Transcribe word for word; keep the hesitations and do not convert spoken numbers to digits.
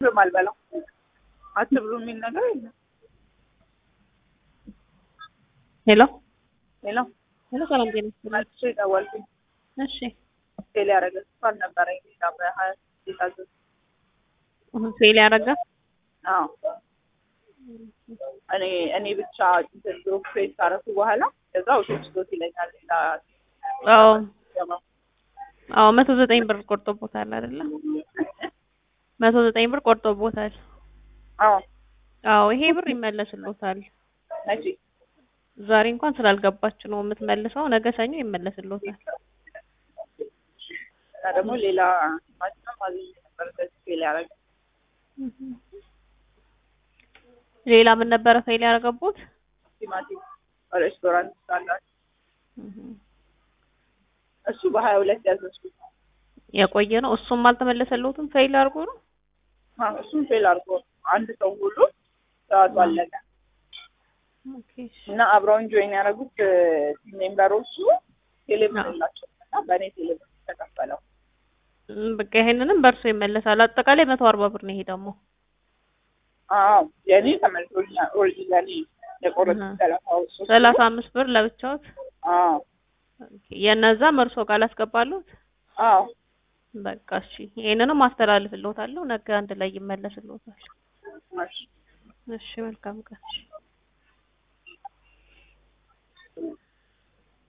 በማልበላው አትብሉ የሚል ነገር የለም። ሄሎ ሄሎ ሄሎ ሰላም ጤና ይስጥልኝ። እሺ ደወልኩኝ። እሺ ፌል ያደረገ እንኳን ነበረ ጌታ በሀያ ይታዘ ፌል ያደረገ አዎ እኔ እኔ ብቻ እንደው ፌል ካረኩ በኋላ ከዛው ሶስት ይለኛል ሌላ አዎ አዎ መቶ ዘጠኝ ብር ቆርጦቦታል አይደለ? መቶ ዘጠኝ ብር ቆርጦቦታል። አዎ አዎ ይሄ ብር ይመለስልዎታል። እሺ ዛሬ እንኳን ስላልገባች ነው የምትመልሰው፣ ነገ ሰኞ ይመለስልዎታል። ደግሞ ሌላ ማጥፋት ማለት ነበር ፌል ያደረገ ሌላ ምን ነበረ ፌል ያደረገቡት? ቲማቲም ሬስቶራንት ሳላች እሱ በሀያ ሁለት ያዘዝኩት የቆየ ነው። እሱም አልተመለሰልዎትም ፌል አድርጎ ነው? አዎ እሱም ፌል አድርጎ አንድ ሰው ሁሉ ሰዓቱ አለቀ። ኦኬ እና አብረውን ጆይን ያደረጉት ሜምበሮቹ ቴሌብር የላቸው እና በእኔ ቴሌብር ተከፈለው። በቃ ይሄንንም በእርሱ ይመለሳል። አጠቃላይ መቶ አርባ ብር ነው ይሄ ደግሞ። አዎ የኔ ተመልሶልኛል። ኦሪጂናሊ የቆረጥኩት ሰላሳ አምስት ብር ለብቻዎት። አዎ ኦኬ የነዛም እርሶ ጋር ላስገባሉት? አዎ በቃ እሺ ይሄንንም አስተላልፍልዎታለሁ። ነገ አንድ ላይ ይመለስልዎታል። እሺ እሺ መልካም ቀን።